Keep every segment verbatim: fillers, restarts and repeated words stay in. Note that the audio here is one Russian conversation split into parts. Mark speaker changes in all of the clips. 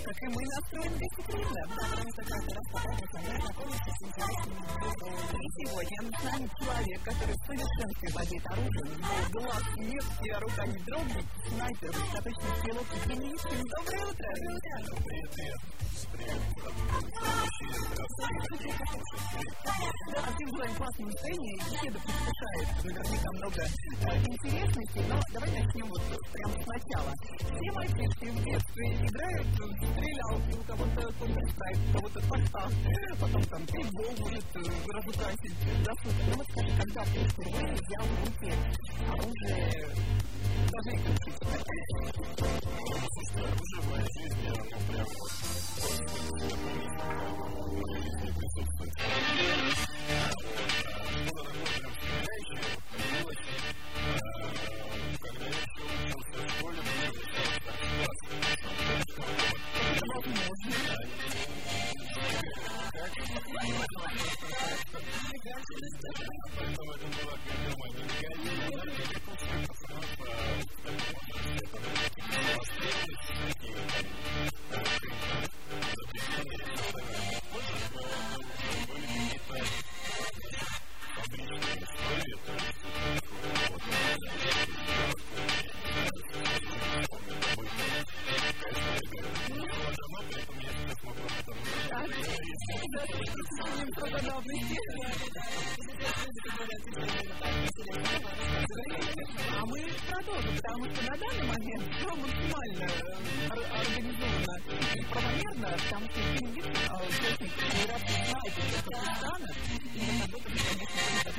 Speaker 1: как и мы, настроен гостеприимно. Потому что каждый раз пытается со мной знакомиться с интересными людьми. И сегодня с нами человек, который в совершенстве владеет оружием, но глаз меткий, а рука не дрогнет, снайпер, достаточно стрелок и генеричный. Доброе утро!
Speaker 2: Привет, привет.
Speaker 1: Да, всем желаем классного настроения. Беседа предвкушает наверняка много э, интересностей, но давай начнем вот прямо сначала. Все мальчишки в детстве играют в стрелялки, у кого-то Counter-Strike, у кого-то Форсаж, потом там пейнтбол может разукрасить досуг. Ну вот скажи, когда ты впервые взял в руки оружие, даже и ключи?
Speaker 2: Слушайте, оружие в моей жизни, оно прям вот в моей жизни присутствует. Было такое прям стреляющее, появилось, когда я еще учился в школе, мне началось так классно.
Speaker 1: Это возможно.
Speaker 2: Поэтому это была первая моя нелегальная. Я просто пацанов
Speaker 1: А мы продолжим, потому что на данный момент все максимально организовано и правомерно, потому что Евгений Виктор, участник Федерации снайперов Казахстана, и мы работаем, конечно, с ним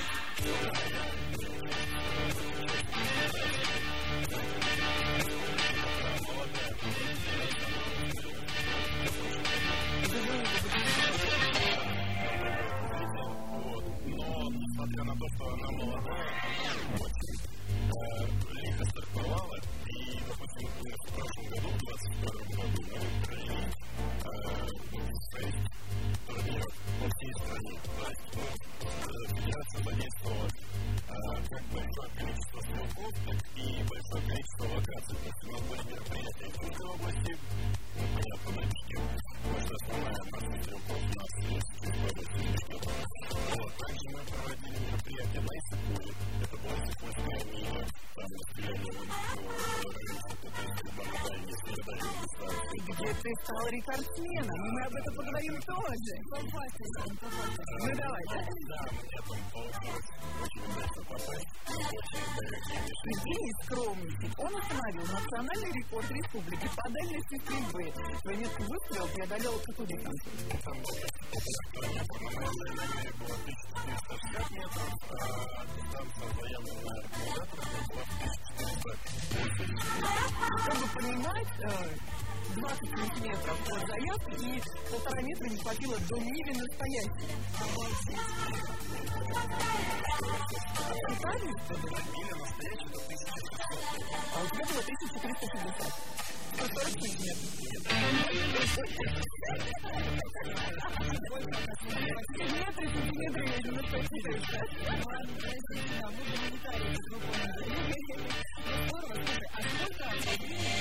Speaker 2: несмотря на то, что она молодая, она очень лихо стартовала. И, допустим, в прошлом году, в двадцать втором году, мы провели шесть турниров по всей стране. То есть, федерация задействовала как большое количество стрелков, так и большое количество локаций. То есть, у нас были мероприятия в Тульской области, ну, понятно, на Бишкек, потому что основная масса стрелков у нас есть в Тульской области, в Бишкеке. Вот, также мы проводили мероприятия на Иссыкуле, это была Иссыкульская мина, там стреляли в рынке, то есть в Бангладе, с передачей дистанции.
Speaker 1: Где ты стал рекордсменом, мы об этом поговорим тоже. Ну давай, да?
Speaker 2: Да, мне там получилось очень удачно попасть, очень далекие мишени.
Speaker 1: Евгений Скромничек, он установил национальный рекорд республики по дальности стрельбы. Твой меткий выстрел преодолел какую дистанцию?
Speaker 2: Там был километр, но моя намерение было тысяча четыреста шестьдесят метров, а дистанция заявленная организаторами была тысяча четыреста восемьдесят.
Speaker 1: Чтобы понимать, двадцать сантиметров от заявки и полтора метра не хватило до мили настоящей. Правильно, что было?
Speaker 2: Миля настоящая до тысяча шестьсот.
Speaker 1: А у тебя было тысяча триста шестьдесят. сто сорок сантиметров. Метры, сантиметры, я немножко путаюсь. Ладно, я буду гуманитарием, вы поняли. Ну, здорово, слушай, а сколько времени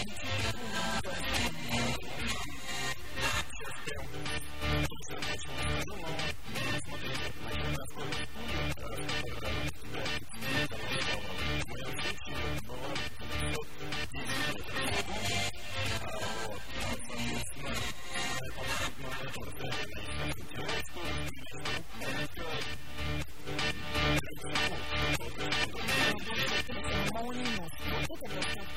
Speaker 2: Сейчас прям точно точно скажу, но смотрите, начальная скорость пули, которая тебя канал в моем случае была девятьсот десять метров в секунду. Вот, соответственно, на этом расстоянии на естественной скорость,
Speaker 1: молниеносно. Вот это было.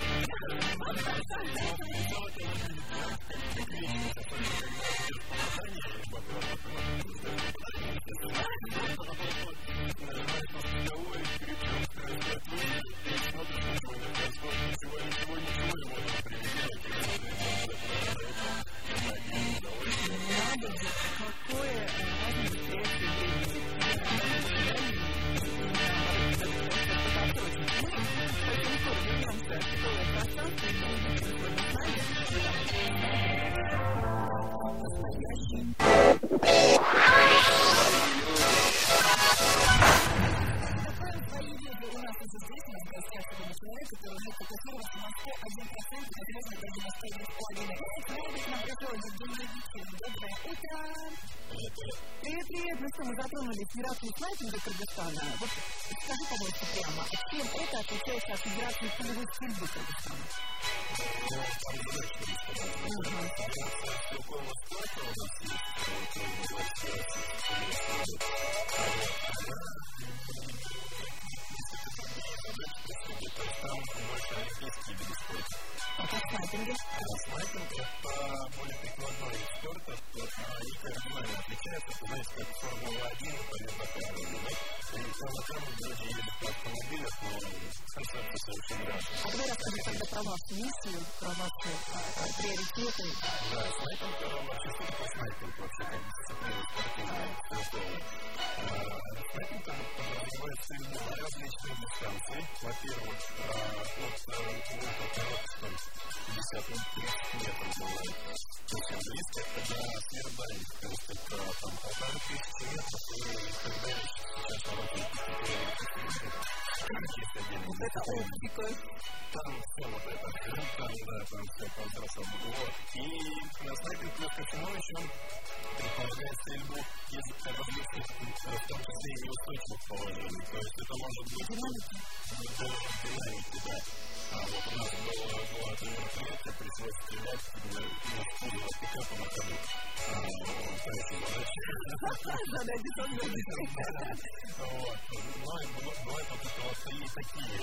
Speaker 1: который может фокусироваться на сто один процент в различных годинах тренинг половины. Привет, к нам пришел Евгений Викин. Доброе утро. Привет, привет. Ну что, мы затронули федерацию снайпинга Кыргызстана. Вот скажи, пожалуйста, прямо, чем это отличается от федерации пулевой стрельбы Кыргызстана?
Speaker 2: Там больше олимпийские виды спорта.
Speaker 1: А как снайпинг?
Speaker 2: Снайпинг – это более прикладной вид спорта, они кардинально отличаются. Ты знаешь, как Формула один, полет на камеру, да? И на камеру люди едут на автомобилях, но концепция совершенно разная.
Speaker 1: А давай расскажи тогда про вашу миссию, про ваши приоритеты.
Speaker 2: Да, снайпинг – вообще что такое снайпинг? Вообще как дисциплина спортивная, безусловно. Снайпинг подразумевает стрельбу на различные дистанции. Во-первых, от лука короткого пятьдесят тридцать метров бывает очень близко, когда сверхдальность, то есть это там полторы тысячи метров и так далее. Сейчас работает
Speaker 1: вот это оптика.
Speaker 2: Там все вот это, там, да, там все по-взрослому. Вот. И на снайпинг плюс ко всему еще предполагает стрельбу из различных, в том числе и устойчивых положений. То есть это может быть динамики, да. А вот у нас было, было одно мероприятие, пришлось стрелять на кузова пикапа на ходу. То есть задача...
Speaker 1: Задача сложная.
Speaker 2: Вот. Бывает вот это вот и такие...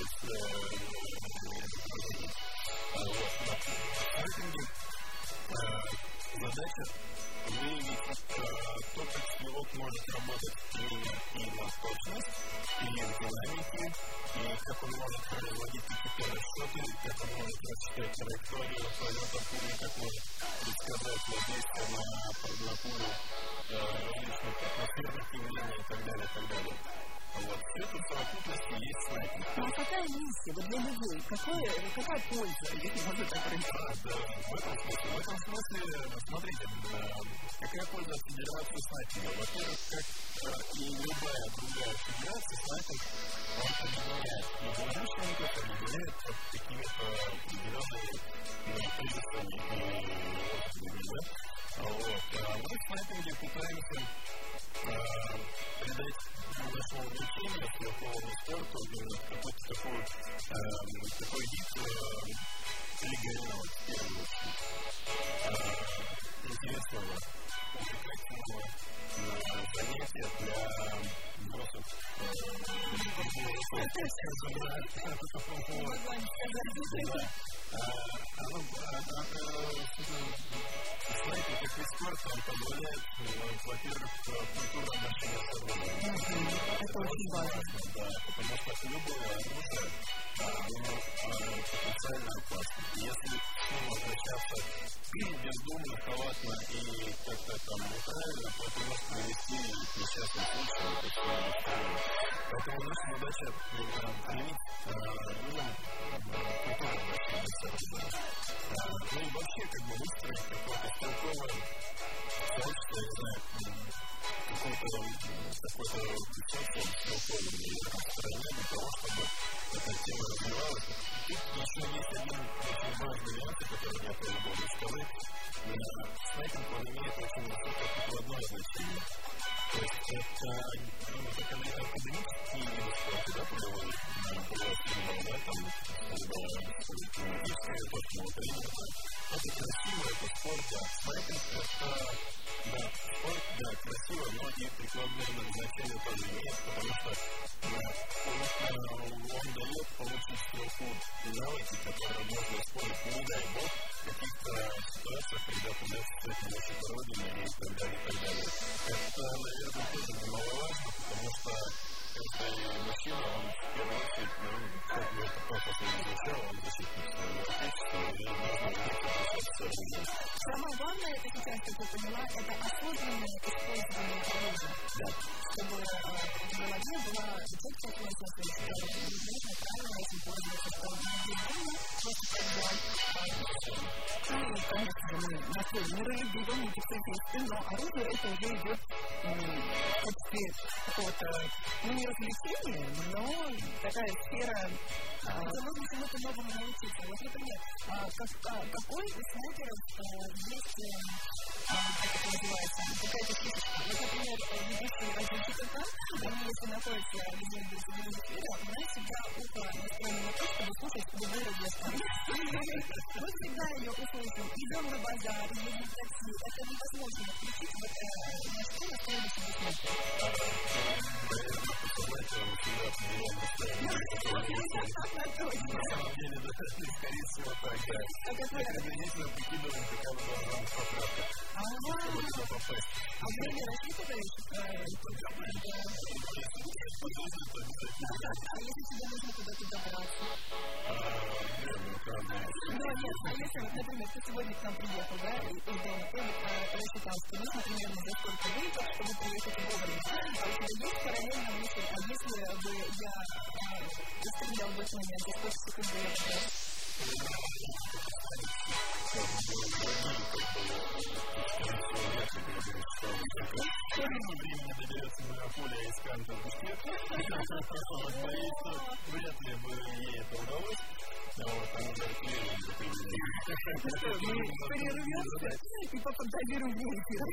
Speaker 2: Вот. На снайпинге задача выявить то, как стрелок может работать именно и на точность, и в динамике, и как он может производить какие-то расчеты, как он может рассчитать траекторию полета пули, как может предсказать воздействие на, на пулю различных атмосферных явлений и так далее, и так далее. Вот. Все это в совокупности есть снайпинг.
Speaker 1: Ну а какая миссия вот для людей? Какое, какая польза, если можно так сказать?
Speaker 2: Да, в этом смысле. В этом смысле, смотрите, какая польза от федерации снайпинга? Во-первых, как и любая другая федерация, снайпинг, он объединяет единомышленников, объединяет под какими-то определенными тезисами и лозунгами, да? Вот. А мы в снайпинге пытаемся придать нашему увлечению, стрелковому спорту, какой-то такой, такой вид легального, в первую очередь, интересного, увлекательного занятия для взрослых. Снайпинг как вид спорта, он позволяет, во-первых, культуру отношения с оружием.
Speaker 1: Это очень важно.
Speaker 2: Да, потому что любое оружие, оно потенциально опасно. Если к нему обращаться бездумно, халатно и как-то там неправильно, то это может привести к несчастным случаям, к истории. Поэтому наша задача привить людям культуру отношения с оружием. Ну и вообще, как бы, выстроить какое-то стрелковое сообщество, я знаю, какой-то такой-то социум стрелковый или распространение для того, чтобы эта тема развивалась. Тут еще есть один очень важный нюанс, который я тоже должен сказать. Снайпинг, он имеет очень высокое прикладное значение. То есть это, ну, это академические виды спорта, да, полевой, полевой футбол, да, там, технологическое, точного тренинга. Это красиво, это спорт, да. Снайпинг – это, да, спорт, да, красиво, но и прикладное значение тоже имеет, потому что он дает получить стрелку навыки, которые можно использовать, не дай бог, в каких-то ситуациях, когда придется встать на нашей родине и так далее, и так далее. Это, наверное, тоже немаловажно, потому что каждый мужчина, он в первую очередь, ну, как бы это пафосно не звучало, он защитник своего отечества, и нужно уметь обращаться с оружием.
Speaker 1: Самое главное, это сейчас, как я поняла, это осознанное использование оружия. Да. Чтобы в голове была четкая философия, что нужно правильно этим пользоваться, что бездумно, просто когда, ну, конечно, мы на свой миролюбивым и пацифистским, но оружие это уже идет почти какого-то, ну, не развлечения, но такая сфера... Это нужно чему-то новому научиться. Вот, например, какой из снайперов есть, как это называется, какая-то фишечка. Вот, например, ведущий разведчика, они, если находятся где-нибудь в другом эфире, она всегда ухо настроена на то, чтобы слушать любую радиостанцию. Мы всегда ее услышим. Идем на базар, едем в такси. Это невозможно включить в это место, настроено себе снайпер.
Speaker 2: На самом деле, да, скорее всего, так, да. Так приблизительно прикидываем, какая должна быть поправка. Чтобы туда попасть.
Speaker 1: А время рассчитываешь? А если тебе нужно куда-то добраться?
Speaker 2: Верно, правда.
Speaker 1: Ну, нет, а если, например, ты сегодня к нам приехал, да, из дома, ты рассчитал, что нужно примерно за сколько выехать, чтобы приехать вовремя. А у тебя есть параллельно мысль, а если бы я стрелял в этот момент, то сколько секунд бы я потерял?
Speaker 2: Времени доберется на поле исканта в Бушкет. Боится, вряд ли бы ей это удалось. Вот, она даже клеит за
Speaker 1: Мы перервемся и пофантазируем в эфире.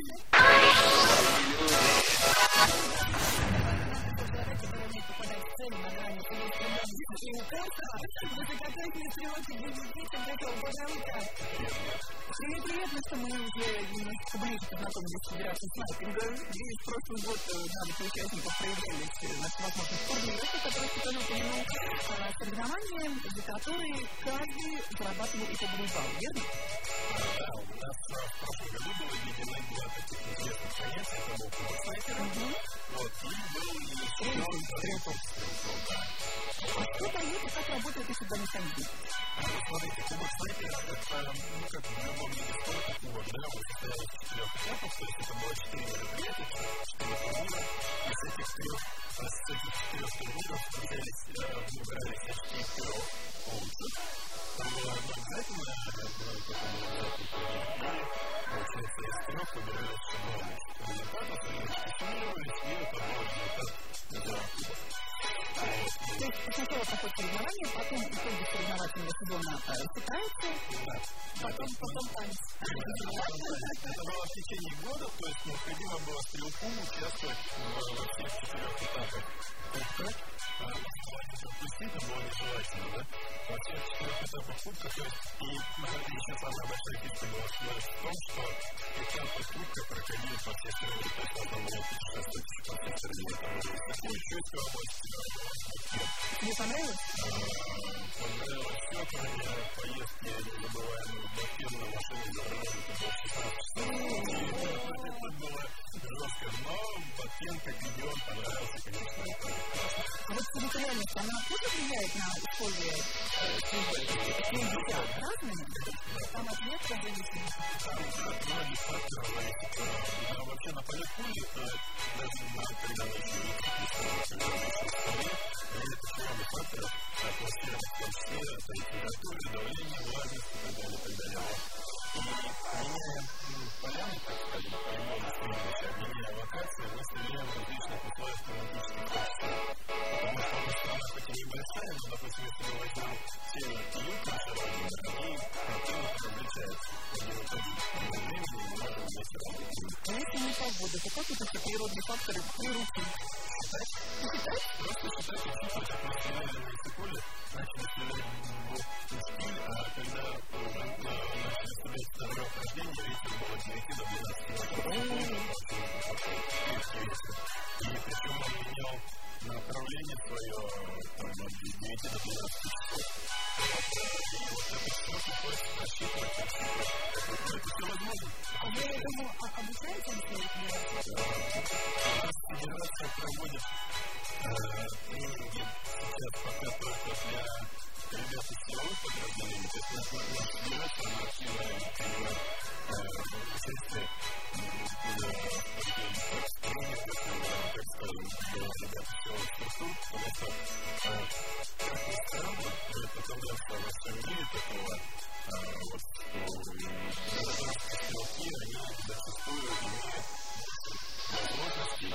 Speaker 1: Который умеет попадать в цель на грани и уколка, высокоточные стрелки девять такого богомка. Привет-привет, мы что мы уже немножко ближе познакомились с Федерацией снайпинга. Здесь в прошлый год набор участников проявлялись наши возможности турнира, который тоже упомянул соревнования, за которые каждый зарабатывал и побыл балл, верно?
Speaker 2: Да, у нас в прошлом году было введено два таких интересных понятия. Это был кубок снайпера. Вот, и был еще стрелков.
Speaker 1: А что дает и как работает, если туда не ходить?
Speaker 2: Смотрите, кубок снайпера это, ну, как в любом виде спорта, кубок, да, он состоял из четырех этапов, то есть это было четыре мероприятия, четыре турнира. Из этих трех, с этих четырех турниров встречались, выбирались очки трех лучших. Там было обязательно, потом обязательно турнир, и, получается, из трех выбирались шаблоны результатов, они суммировались, и это был результат за кубок.
Speaker 1: То есть сначала проходит соревнование, потом итоги соревновательного сезона считаются,
Speaker 2: да.
Speaker 1: потом, потом танец.
Speaker 2: Это было в течение года, то есть необходимо было стрелку участвовать во всех четырех этапах. Кубка, допустить было нежелательно, да? Во всех четырех этапах кубка, то есть и еще самая большая фишка была в том, что этапы кубка проходили по всей стране, то есть там было путешествовать по всей стране, там было такую чувство области.
Speaker 1: Тебе понравилось?
Speaker 2: Понравилось все, кроме поездки незабываемой в Бакен на машине за рулем, это было шестнадцать часов. Это было жестко, но Бакен как регион понравился, конечно, это классно.
Speaker 1: А вот территориальность, она тоже влияет на условия службы? Такие друзья разные? Там от места зависит?
Speaker 2: Да, от многих факторов зависит. Вообще на полет пули, даже когда мы еще не писали, когда мы еще в стране, это все равно факторов, атмосфера в том числе, это температура, давление, влажность и так далее, и так далее. И меняя поляны, так скажем, полигоны, стремимся, меняя локации, мы стреляем в различных условиях климатических качеств. Потому что у нас страна хоть и небольшая, но, допустим, если мы возьмем север и юг нашей родины, они активно различаются. Они вот так же времени не можем вместе работать.
Speaker 1: А если не погода, то как это все природные факторы приручить?
Speaker 2: Считать? Считать? Просто считать и чувствовать, как мы стреляли на Исыкуле, начали стрелять в штиль, а когда уже начали стрелять в второе охлаждение, ветер было от девяти до двенадцати метров. И причем он менял направление свое там, от девяти до двенадцати часов. И вот это все приходится рассчитывать, рассчитывать. Но это все возможно.
Speaker 1: А вы, я думаю, обучаете ли своих федераций?
Speaker 2: У нас федерация проводит тренинги сейчас пока только для ребят из силовых подразделений. То есть наша федерация, она активно принимает участие в тренингах, так скажем, для ребят из силовых структур, потому что, как ни странно, это тенденция во всем мире такого, вот, что гражданские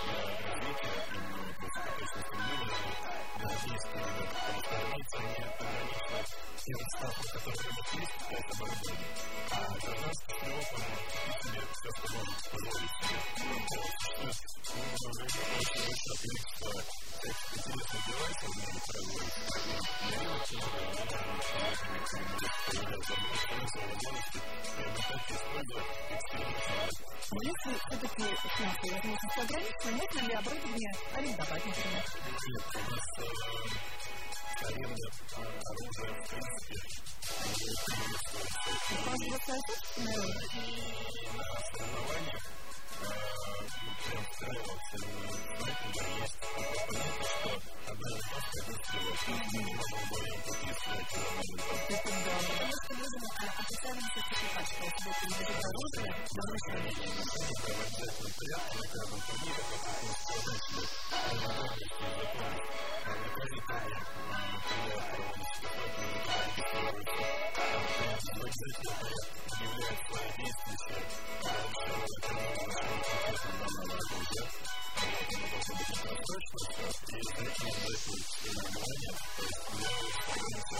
Speaker 2: развития именно высокоточных мышления для армейских ребят, потому что армейцы, они ограничены тем статусом, который у них есть, это оборудование. А гражданский стрелок, он и себе все, что может позволить себе. Потому что нужно очень большое количество всяких интересных девайсов, можно производить. И они очень много появляются возможности приобретать и использовать экспериментально.
Speaker 1: Но если все-таки финансовые возможности ограничены, можно ли оборудование арендовать, например?
Speaker 2: Нет, у нас аренда оружия, в принципе, не приветствуется.
Speaker 1: У вас вот собственное?
Speaker 2: И на соревнованиях прям встраивался в снайпинге, есть понятно, что одна из нас один стрелок. Мы не можем более пути стрелять в одном этапе.
Speaker 1: Это да. Потому что нужен официальный сертификат, что если это не оружие, то нужно
Speaker 2: это в обязательном порядке на каждом турнире, как мы сказали, что возможности и законы на каждый турнир, когда проводится какой-то регистрируется, в обязательном порядке объявляет свои действия, дальше это нужно конкретно данного оружия, оно должно быть непрозрачно, и за этим обязательно соревнования, то есть я стараемся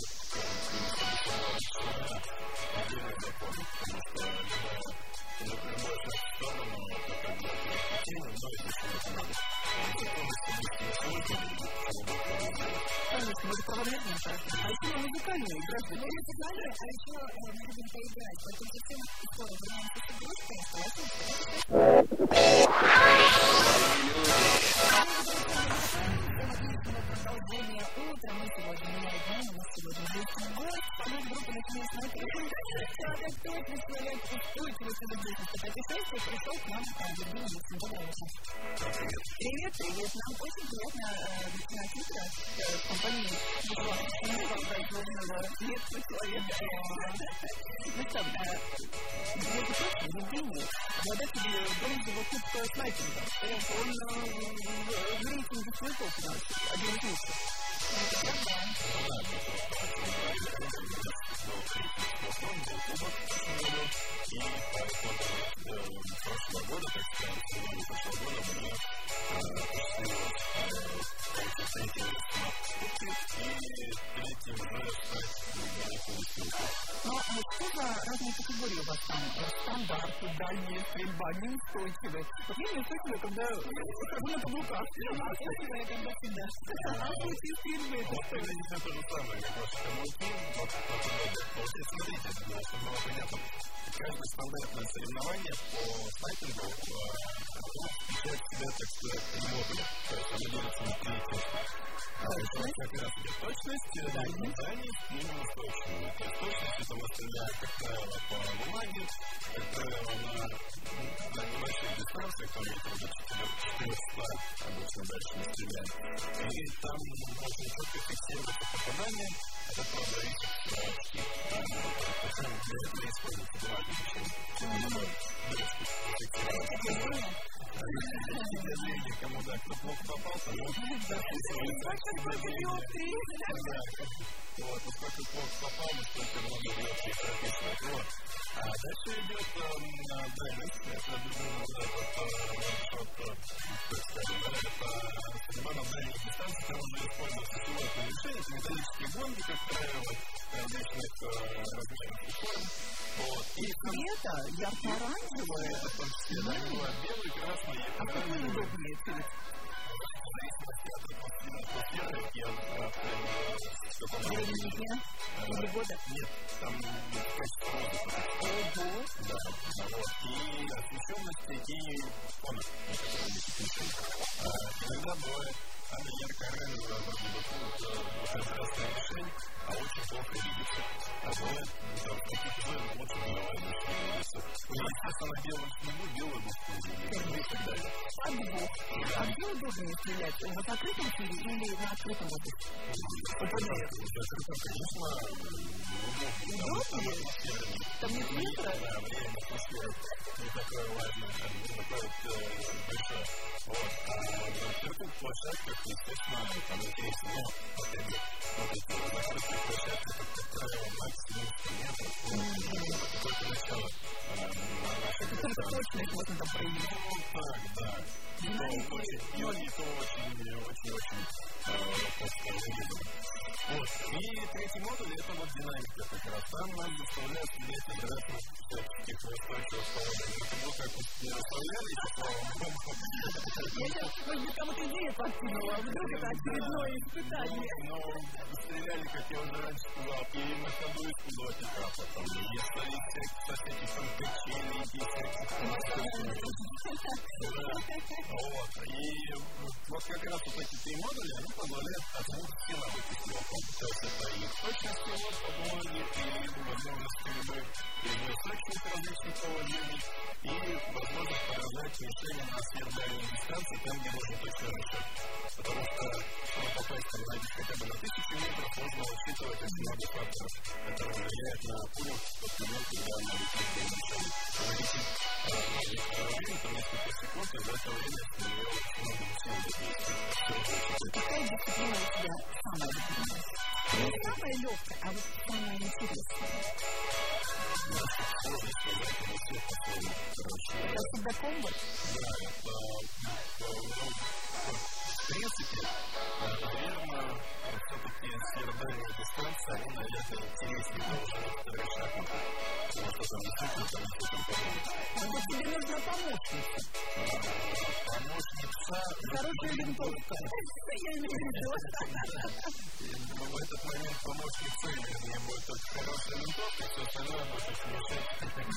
Speaker 2: отдельных законов, потому что любой шаг в сторону, это как бы эффективно, но и зачем надо. Законы события не сложные, чего бы это не делать.
Speaker 1: Конечно, мы правомерно так. А еще музыкальные игры. Ну, это знали, а еще мы будем поиграть. Поэтому совсем скоро вернемся с игрушкой. Продолжение утра. Мы сегодня меняем дни, у нас сегодня вечный гость. Салют, группа «Начинай смотреть». Опять кто представляет устойчивость и безопасность путешествия, пришел к нам в Евгений Максим. Доброе утро. Привет, привет. Нам очень приятно начинать утро с компании Михаила производного редкого человека. Ну что, где-то точно, Евгений, обладатель бронзового кубка снайпинга. Он в рейтинге снайпов у нас один из лучших. Это правда?
Speaker 2: И по итогам прошлого года, так сказать, в сезоне прошлого года мне посчастливилось получить третий место и третий уже стать невероятным успехом.
Speaker 1: Но что за разные категории у вас там? Стандарты, дальняя стрельба, неустойчивая. Вот я неустойчивая, когда хожу на каблуках, а устойчивая, когда всегда. А случаи стрельбы это что?
Speaker 2: Это не все то же самое, как ваши каблуки. Вот, вот смотрите, чтобы было понятно, каждое стандартное соревнование по снайпингу включает в себя, так сказать, три модуля. То есть оно делится на три части. Это как раз идет точность, дальность и неустойчивость. То есть точность это мы стреляем, как правило, по бумаге, как правило, на небольших дистанциях, там метров до четыреста, обычно дальше мы стреляем. И там можно четко фиксировать попадание, это правда зависит от очки. Причем для этого используется два решения. Дырочку фиксировать. Себе зрение, кому да, кто плохо попался, но записывается себе зрение. Вот, поскольку плохо попал, настолько много диоптрий прописывать. Вот. А дальше идет дальность, это безумно вот этот, так скажем, это стрельба на дальней дистанции, там уже используется силовое решение, это металлические гонки, как правило, различных различных форм. Вот. И
Speaker 1: цвета ярко-оранжевое.
Speaker 2: Это в том числе, да, бывает белый, красный,
Speaker 1: а какой удобнее цвет?
Speaker 2: в зависимости от атмосферы и от
Speaker 1: времени дня или года?
Speaker 2: Нет, там качество воздуха.
Speaker 1: Ого!
Speaker 2: Да, вот. И освещенности, и фона, на котором мы пишем. Иногда бывает самая ярко-оранжевая вроде бы очень красная мишень, а очень плохо видится. А бывает, в таких условиях лучше белая мишень видится. Ну, естественно, на белом снегу белую мышку видится и так далее.
Speaker 1: А двух? А где удобнее стрелять? В закрытом тире или на открытом воздухе?
Speaker 2: В закрытом, конечно, удобнее.
Speaker 1: Там нет ветра?
Speaker 2: Да, время атмосферы не такое важное, не такое большое. Вот. А на открытых площадках, естественно, там интересно, но, опять же, смотрите, на закрытых площадках, как правило, максимум сто метров, это только начало.
Speaker 1: Это только точность можно там проявить.
Speaker 2: Ну, так, да.
Speaker 1: Ну,
Speaker 2: очень, очень, очень, очень, вот. И третий модуль это вот динамика как раз. Там нас заставляют сидеть играть всяких устойчивых положений. Это было как не расставляли, и слава богу.
Speaker 1: Я сейчас, может быть, кому-то идею подкинула, а вдруг это очередное испытание.
Speaker 2: Но стреляли, как я уже раньше сказал, и на ходу из пилотника, а потом и стоит со всяких там качелей, и всяких вот. И вот как раз вот эти три модуля, они позволяют оценить все навыки пилота. То есть это и точность его подвоги, и возможность перебой переустройственных различных положений, и возможность поражать мишени на сверхдальней дистанции, там, где можно точно решать. Потому что, чтобы попасть там, хотя бы на тысячу метров, нужно учитывать очень много факторов, которые влияют на пулю в тот момент, когда она летит до мишени. Она летит время, там несколько секунд, и за это время с нее очень много сил задействует.
Speaker 1: Какая дисциплина у тебя самая любимая? Не самая легкая, а вот самая интересная.
Speaker 2: Сложно сказать, но все по-своему, короче.
Speaker 1: Это всегда комбо?
Speaker 2: Да, это, в принципе, наверное, все-таки сверхдальняя дистанция, она, наверное, интереснее, потому что некоторые шахматы, потому что там действительно там что там подумать.
Speaker 1: Но тебе нужна помощница.
Speaker 2: Помощница...
Speaker 1: Хорошая винтовка. Я имею в виду.
Speaker 2: В этот момент помощница, вернее, будет только хорошая винтовка, все остальное будет мешать.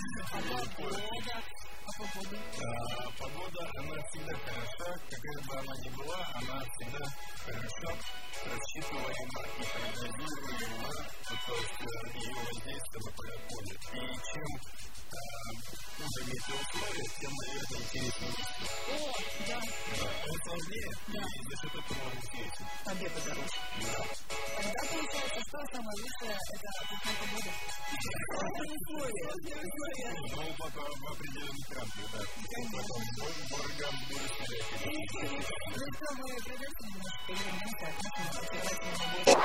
Speaker 1: А погода?
Speaker 2: Погода, она всегда хороша, какая бы она ни была, она всегда хорошо рассчитываема и прогнозируема, то есть ее воздействие на поле. И чем хуже метеоусловия, тем, наверное, интереснее.
Speaker 1: О, да.
Speaker 2: Да, он сложнее,
Speaker 1: да.
Speaker 2: И за счет этого он интересен.
Speaker 1: Победа дороже.
Speaker 2: Да.
Speaker 1: Тогда получается, что самое лучшее, это какая погода? Сложные условия.
Speaker 2: Ну, пока в определенных рамках, да. Потом Боргам будет стоять.
Speaker 1: Ну, что мы придется немножко вернемся к нашему очаровательному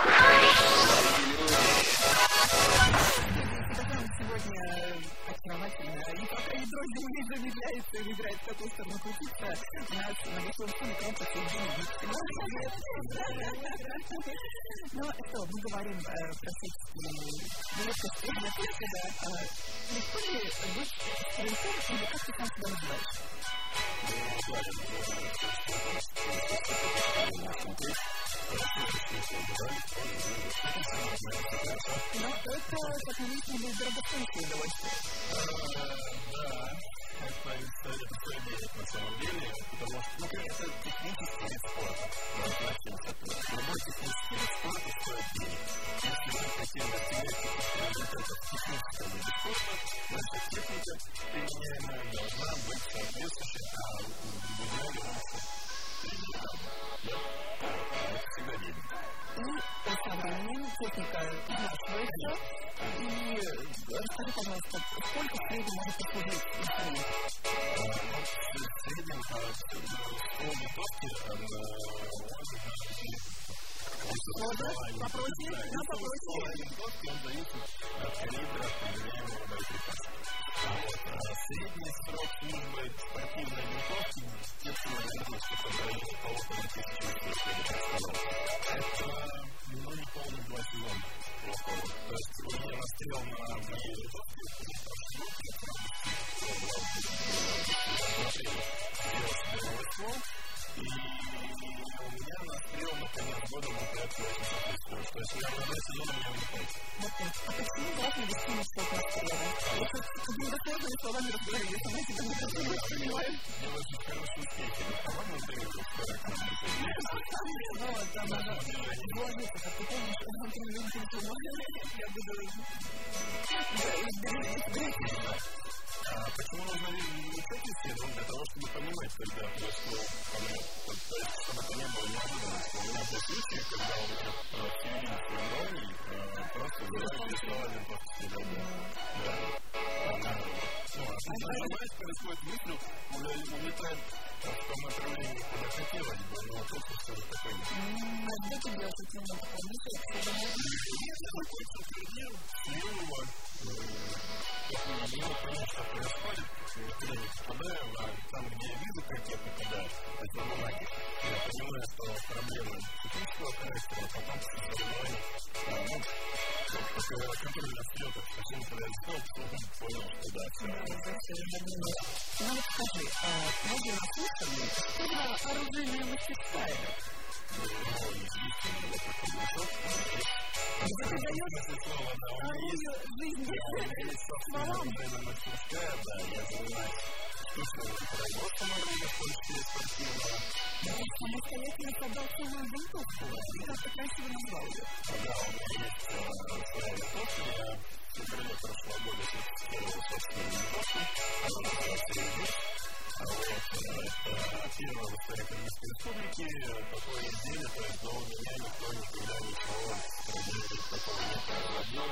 Speaker 1: году. Сегодня очаровательно. И пока ядро Земли замедляется и выбирает, в какую сторону крутиться, у нас на государственной кнопке соединения. Ну что, мы говорим про всякие легкости для теста, да. Легко ли быть стрелком или как ты сам себя называешь? Но это, как мы видим, будет дорогостоящее удовольствие.
Speaker 2: Да, это стоит на самом деле, потому что, ну, это технический вид спорта. Любой технический вид спорта стоит денег. Если мы хотим достигать каких-то результатов в техническом виде спорта, наша техника применяемая должна быть соответствующей, а в идеале лучше тренирована. Да? Это всегда видно.
Speaker 1: И со временем техника изнашивается. И расскажи, пожалуйста, сколько в среднем может послужить инструмент?
Speaker 2: В среднем по винтовке
Speaker 1: попроще, да, попроще.
Speaker 2: Винтовки он зависит от калибра определяемого боеприпаса. Средний срок службы спортивной винтовки, где-то, наверное, что-то в районе полутора тысяч человек. Это, ну, не полных два сезона. То есть, у меня расстрел на моей винтовке, и у меня настрел на конец года был пять восемьдесят листов. То есть я на два сезона мне улетает.
Speaker 1: А почему важно вести настрел настрела? Это недосложными словами разговариваю, я сама себя не понимаю.
Speaker 2: Делать хорошие успехи. По-моему, это и вторая команда.
Speaker 1: Ну, там надо вложиться, как ты помнишь, он там тренировался, я буду...
Speaker 2: Почему нужно учить исследовать? Для того, чтобы понимать, когда происходит помнить. То есть, чтобы это не было неожиданностью. У меня был случай, когда у меня в середине соревнований просто выбирают рисовали просто стрелять. Да. Нажимаешь, происходит выстрел, улетает в том направлении, куда хотелось бы, но просто все такое.
Speaker 1: А где ты делаешь эти немного помнишь?
Speaker 2: Если закончил турнир, слил его. Я понял, что происходит, я никуда не попадаю, а там, где я вижу, как я попадаю, это такого характера, а потом с соревнований, ну, который нас идет, совсем произошел, потом понял, что да, все.
Speaker 1: Ну вот скажи, многие наслышаны, что за оружейная мастерская?
Speaker 2: Ну, естественно, я такой пришел,
Speaker 1: где ты даешь оружие жизни словам?
Speaker 2: Оружейная мастерская, да, я занимаюсь искусственным производством оружия, в том числе спортивного.
Speaker 1: Самостоятельно собрал целую винтовку, и как ты красиво назвал ее.
Speaker 2: Да, у меня есть своя винтовка, я в феврале прошлого года сертифицировал собственную винтовку, она называется «Ревис». Это первая в истории Кыргызской республики такое изделие, то есть до меня никто никогда ничего в такого не производил.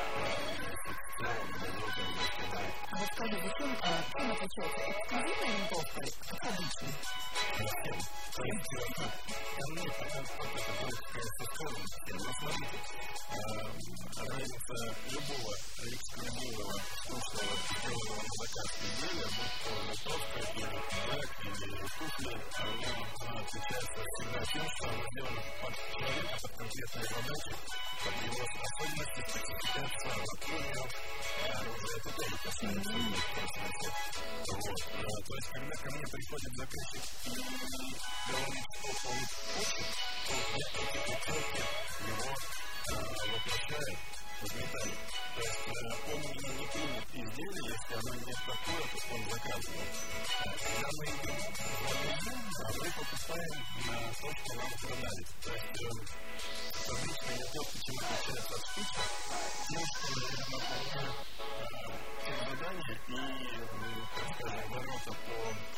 Speaker 1: А вот скажи, зачем чем отличается эксклюзивная винтовка от обычной?
Speaker 2: То есть, ко мне это будет какая-то сложность. Но смотрите, разница любого эксклюзивного, скучного, сделанного на заказ изделия, будь то винтовка или пиджак, или туфли, они отличаются всегда тем, что оно сделано под человека, под конкретные задачи, под его способности, спецификацию, анатомию, оружие. Это тоже касается меня, в том смысле. Вот. То есть, когда ко мне приходит заказчик и говорит, что он хочет, то я эти хотелки его воплощаю в металле. То есть, он именно не примет изделие, если оно не такое, как он заказывал. Когда мы идем в магазин, мы покупаем на то, что нам продали. То есть, различные винтовки чем отличаются от штучек, тем, что я выполняю те задания и, так скажем, ворота по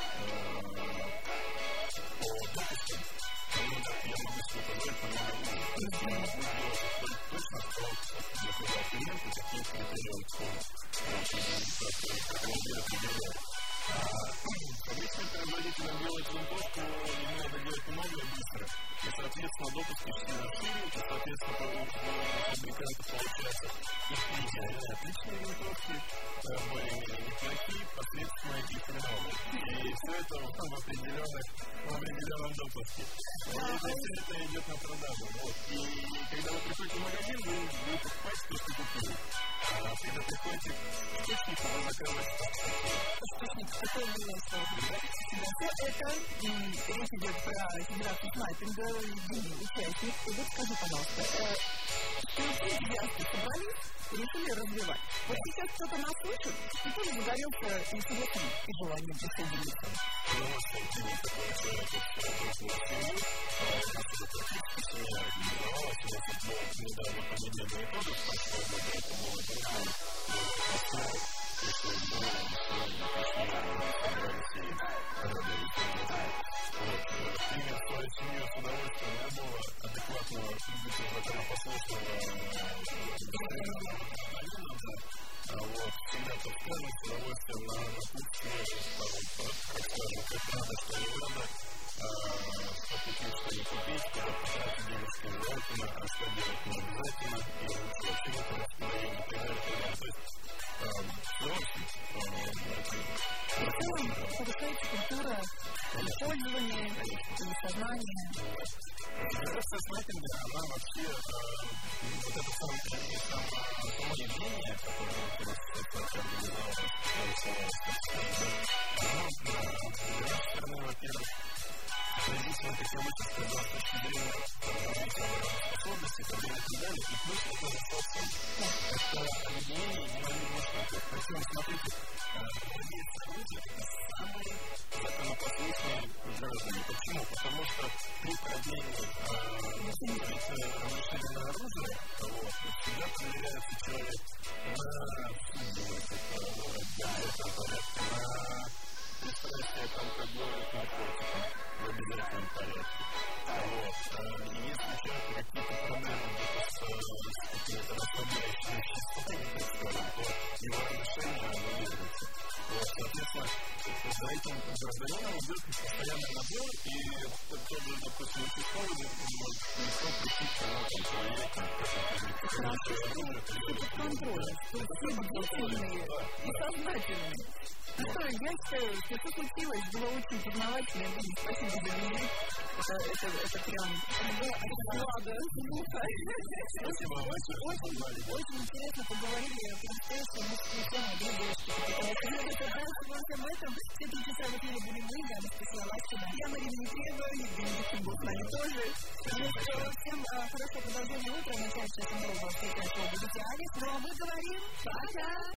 Speaker 2: по допускам, я могу себе позволить намного лучше. То есть, я могу делать точно, что заказал клиенту, какие критерии он исполнит. Как они делают определяют. Обычно производителям делать винтовку ему надо делать много и быстро. И, соответственно, допуски сильно шире, и, соответственно, у фабрикантов получается их идеальные, отличные винтовки, более-менее неплохие, посредственные и хреновые. И все это в определенных, в определенном допуске. И это, все это идет на продажу. Вот. И когда вы приходите в магазин, вы, вы покупаете то, что купили. А когда приходите к источнику, вы заказываете
Speaker 1: источник, какой именно источник? Все это, речь идет про федерацию снайпинга, участник. И вот скажи, пожалуйста, какие энтузиасты собрались и решили развивать? Вот сейчас кто-то нас слышит и тоже загорелся интересом и желанием присоединиться.
Speaker 2: Ну, кстати, не такой человек, как прошлую семью, а у нас уже практически семья организовалась, у нас было недавно победный итог, в прошлом году это было другое, основа, если было сегодня пришли, собрались и радовались и вот, пример свою семью с удовольствием любого адекватного, законопослушного вот, всегда подскажем, с удовольствием на напутствие, как скажем, как надо, что не надо, что купить, что не купить, куда потратить денежки желательно, а что делать не обязательно, и лучше вообще в этом настроении, и так далее, и так далее. То есть,
Speaker 1: в целом, повышается культура использования или сознания.
Speaker 2: Федерация снайпинга, она вообще, вот это самое, само явление, которое у нас организовалось, оно, с другой стороны, во-первых, зависимо от экономической с точки зрения развития способностей, и так далее, и плюс это же социум. Это объединение немаловажно. Причем, смотрите, владельцы оружия – это самые законопослушные граждане. Почему? Потому что при продлении разрешения на оружие, всегда проверяется человек на судимость, это порядке, на пристрастие к алкоголю и наркотикам в обязательном порядке. Вот. И если у человека какие-то проблемы с какими-то расслабляющими веществами, так скажем, то его разрешение аннулируется. Вот, соответственно, за этим гражданином идет постоянный надзор, и тот же, допустим, участковый может легко прийти на контроль.
Speaker 1: Это контроль, что все бдительные и сознательные. Ну что, я считаю, что что случилось, было очень познавательно. Спасибо за визит. Это, это, это прям отлада слуха.
Speaker 2: Спасибо.
Speaker 1: Очень, очень, очень интересно поговорили про настоящие мужские темы, другие штуки. Если дальше об этом, все три часа в эфире были мы, я Анастасия Ластина, я Марина Дмитриева, Евгений Дикин был с нами тоже. Всем хорошего продолжения утра, начать сейчас нового встречи в Будете Алис, но мы говорим пока!